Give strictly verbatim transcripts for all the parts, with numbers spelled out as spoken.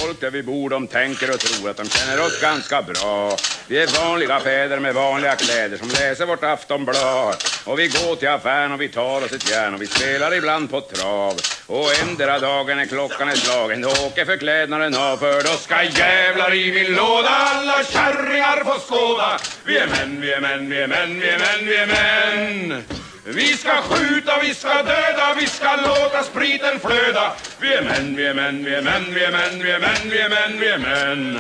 folk där vi bor, de tänker och tror att de känner oss ganska bra. Vi är vanliga fäder med vanliga kläder som läser vårt Aftonblad. Och vi går till affären och vi tar oss ett järn och vi spelar ibland på trav. Och ändra dagen är klockan är slagen, då åker förklädnaden av, för då ska jävlar i min låda alla kärringar få skåda. Vi är män, vi är män, vi är män, vi är män, vi är män. Vi ska skjuta, vi ska döda, vi ska låta spriten flöda. Vi är män, vi är män, vi är män, vi är män, vi är män, vi är män, vi är män.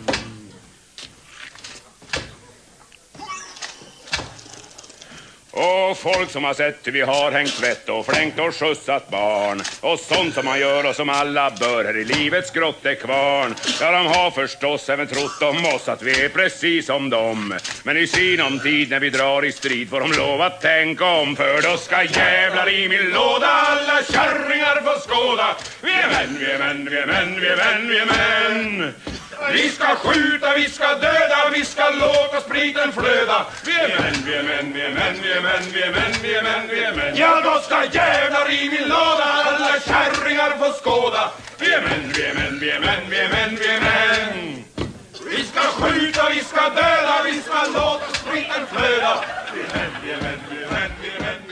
Och folk som har sett hur vi har hängt tvätt och flängt och skjutsat barn och sånt som man gör och som alla bör här i livets grottekvarn. Ja, de har förstås även trott om oss att vi är precis som dem. Men i sinom tid när vi drar i strid får de lov att tänka om, för då ska jävlar i min låda alla kärringar få skåda. Vi är män, vi är män, vi är män, vi är män, vi är män. Vi ska skjuta, vi ska döda, vi ska låta spriten flöda. Vi är män, vi är män, vi är män, vi är män, vi är män, vi är män, vi är män. Ja, då ska jävlar i min låda alla kärringar få skåda. Vi är män, vi är män, vi är män, vi är män, vi är män. Vi ska skjuta, vi ska döda, vi ska låta spriten flöda. Vi är män, vi är män, vi är män, vi är män.